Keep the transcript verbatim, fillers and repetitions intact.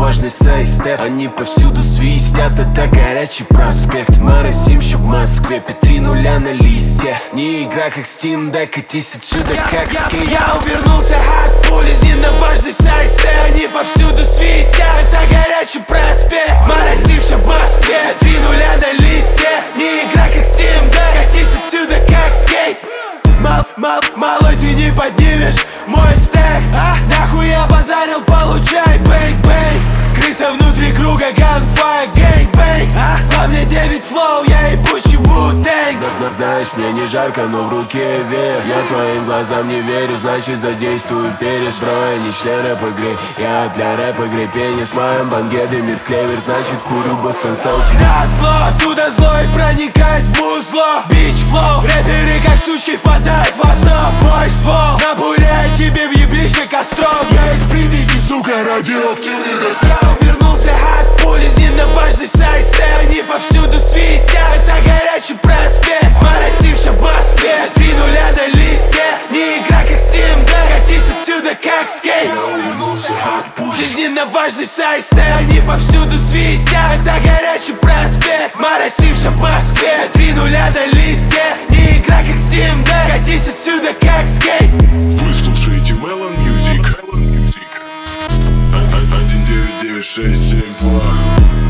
важный сайстеп. Они повсюду свистят, это горячий проспект. Моросимщик в Москве, три нуля на листе. Не игра как Steam Deck, катись отсюда как скейт. Я увернулся от пули, жизненно важный сайстеп. Они повсюду свистят, это горячий проспект. Моросимщик в Москве, три нуля на листе. Не игра как Steam Deck, катись отсюда как скейт. Мал, мал, малой, ты не поднимешь мой стек, а? Нахуй я базарил, получай бэнг-бэнг. Крыса внутри круга, gunfire, gang-bang, а? Во мне девять флоу, я ебучий Wu-Tang. Знаешь, мне не жарко, но в руке вверх. Я твоим глазам не верю, значит задействую перец. Броя не член рэп-игры, я для рэп-игры пенис. В моем банге дымит клевер, значит курю Бостон Селтикс. На зло, оттуда зло и проникает в музло. Бич флоу, рэперы как сучки хватает в основ. Мой ствол напуляет тебе в еблище костром. Я из Припяти, сука, радиоактивный достал. Я увернулся от пули, жизненно важный сайстеп. Они повсюду свистят, это горячий проспект. Моросимщик в Москве, три нуля на листе. Не игра как Steam Deck, катись отсюда как скейт. Я увернулся от пули. Жизненно важный сайстеп. Они повсюду свистят, это горячий проспект. Моросимщик в Москве, три нуля на листе. Не игра как Steam Deck, катись отсюда как скейт. Вы слушаете Melon Music. один девять девять шесть семь два.